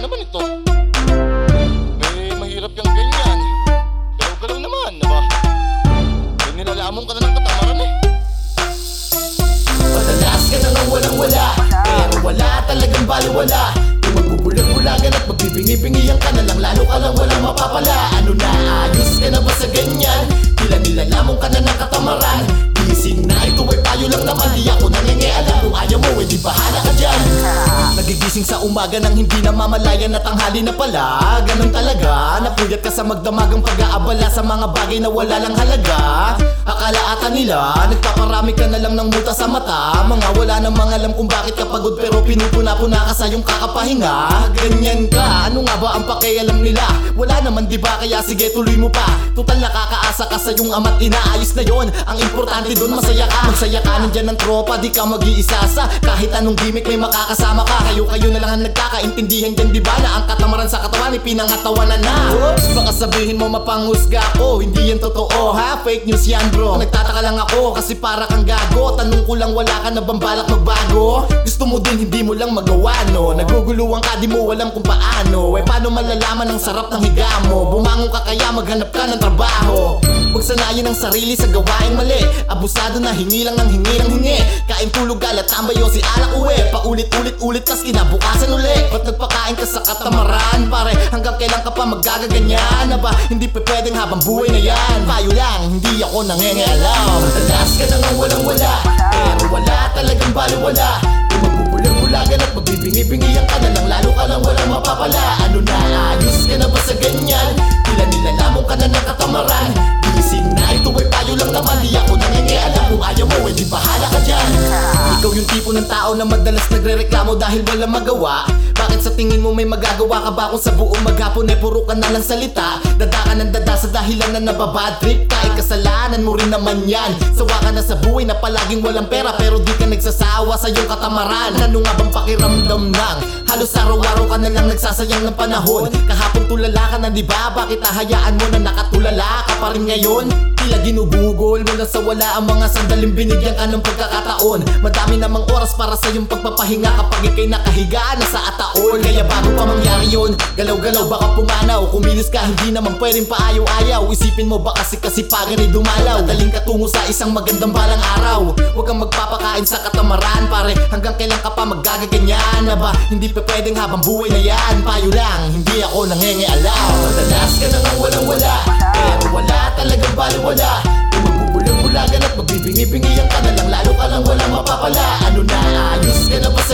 naman ito? May mahirap yung ganyan. Galaw-galaw naman, aba. May nilalamon ka na ng katamaran eh. Madalas ka na nga walang-wala, pero wala talagang baliwala. Kung magbubulag-bulagan at magbibingi-bingihan ka na lang, lalo ka lang walang mapapala. Ano na, ayos ka na ba sa ganyan? Tila nilalamon ka na ng katamaran. Gising na, ito ay payo lang naman. Di ako nangingialam, kung ayaw mo, di bahala ka dyan. Nagigising sa umaga nang hindi na mamalayan na tanghali na pala. Ganun talaga, napuyat ka sa magdamagang pag-aabala sa mga bagay na wala lang halaga. Akala ata nila, nagpaparami ka na lang ng muta sa mata. Mga wala namang alam kung bakit ka pagod, pero pinupuna-puna ka sa iyong kakapahinga. Ganyan ka, ano nga ba ang pakialam nila? Wala naman di ba, kaya sige tuloy mo pa. Tutal nakakaasa ka sa iyong ama't ina, ayos na yon. Ang importante doon masaya ka. Magsaya ka, nandyan ng tropa, di ka mag-iisa sa kahit anong gimmick may makakasama ka. Kayo na lang ang nagkakaintindihan dyan, di ba? Na ang katamaran sa katawan ay pinangatawanan na. Oops, baka sabihin mo mapanghusga ko, hindi yan totoo ha, fake news yan bro. Nagtataka lang ako kasi para kang gago. Tanong ko lang, wala ka na bang balak magbago? Gusto mo din, hindi mo lang magawa no. Naguguluhan ka, di mo alam kung paano. Eh paano malalaman ang sarap ng higa mo? Bumangon ka kaya maghanap ka ng trabaho. Pagsanayin ang sarili sa gawaing mali. Abusado na hingi lang ng hingi ng hingi. Kain tulog galat tambay o si alak uwi. Paulit-ulit-ulit tas kinabukasan uli. Ba't nagpakain ka sa katamaran pare? Hanggang kailan ka pa magagaganyan? Aba, hindi pa pwedeng habang buhay na yan. Payo lang, hindi ako nangingialam. Madalas ka na nga walang-wala, pero wala talagang baliwala. Kung magbubulag-bulagan at magbibingi-bingihan ka na lang, lalo ka lang walang mapapala. Ano na, ayos ka na ba sa ganyan? Tila nilalamon ka na ng katamaran. Gising na, ito ay payo lang naman. Di ako nangingialam, kung ayaw mo, di bahala ka dyan. Ikaw yung tipo ng tao na madalas nagre-reklamo dahil walang magawa. Bakit sa tingin mo may magagawa ka ba kung sa buong maghapon ay puro ka na lang salita? Dada ka ng dada sa dahilan na nababad trip ka, ay kasalanan mo rin naman yan. Sawa ka na sa buhay na palaging walang pera, pero di ka nagsasawa sa iyong katamaran. Ano nga bang pakiramdam ng halos araw-araw ka na lang nagsasayang ng panahon? Kahapon tulala ka na diba, bakit hahayaan mo na nakatulala ka pa rin ngayon? Tila ginugugol mo lang sa wala ang mga sandaling binigyan ka ng pagkakataon. Madami namang oras para sa iyong pagpapahinga kapag ikay nakahiga na sa ataon. Kaya bago pa mangyari yun, galaw-galaw baka pumanaw. Kumilos ka, hindi naman pwedeng paayaw-ayaw. Isipin mo ba kasi kasipagan ay dumalaw. Dadaling ka tungo sa isang magandang balang araw. Huwag kang magpapakain sa katamaran pare. Hanggang kailan ka pa magagaganyan? Aba, hindi pa pwedeng habang buhay na yan. Payo lang, hindi ako nangingialam. Madalas ka na nga walang-wala, pero wala talagang baliwala. Kung magbubulag-bulagan at magbibingi-bingihan ka na lang, lalo ka lang walang mapapala. Ano na, ayos ka na ba